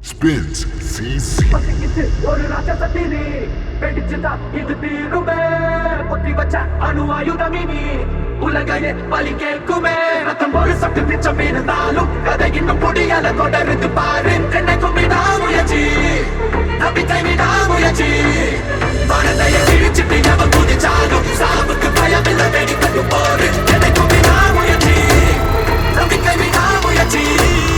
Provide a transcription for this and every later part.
Spins CC ஒரு ராட்சசத்தினி வெடிச்சுதா இது தீருமே பொத்தி வச்ச அணு ஆயுதமினி உலகையே பலி கேட்குமே ரத்தம் ஒரு சக்தி பிச்சம் இருந்தாலும் கதை இன்னும் புடியல தொடர்ந்து பாரு என்னைக்கும் விடாமுயற்சி நம்பிக்கை விடாமுயற்சி மனதைய கிழிச்சிட்டு எவன் குதிச்சாலும் சாவுக்கு பயமில்லை வெடிக்கட்டு போரு என்னைக்கும் விடாமுயற்சி நம்பிக்கை விடாமுயற்சி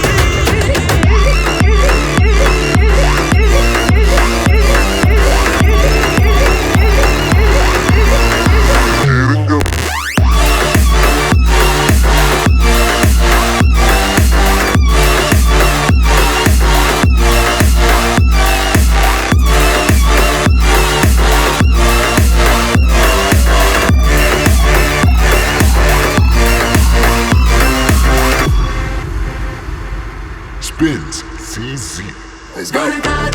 Spins CC Let's go.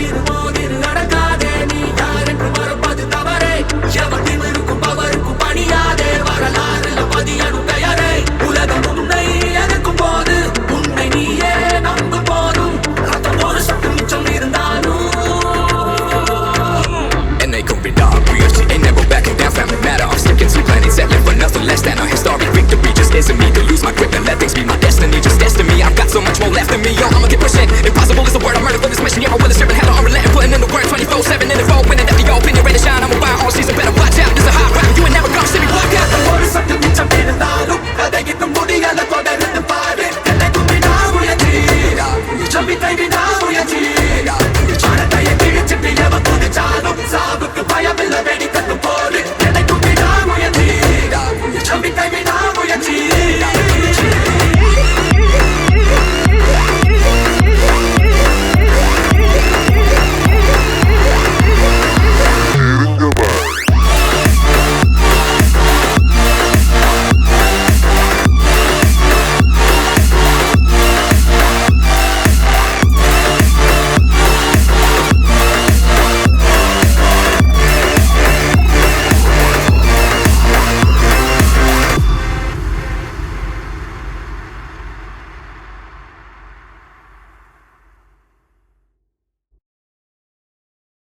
Isn't me to lose my grip and let things be my destiny. Just destin me, I've got so much more left in me. Yo, I'ma keep pushing. Impossible is the word I murder for this mission. Yeah, my will is driven, hell unrelenting, putting in the work 24/7 in the road, winning every opinion, ready to shine. I'm a wild all season, better watch out. This a hot rap, you ain't never gonna see me walk out. ஒரு சக்தி மிச்சம் இருந்தாலும் கதை இன்னும் முடியல தொடர்ந்து பாரு என்னைக்கும் விடாமுயற்சி நம்பிக்கை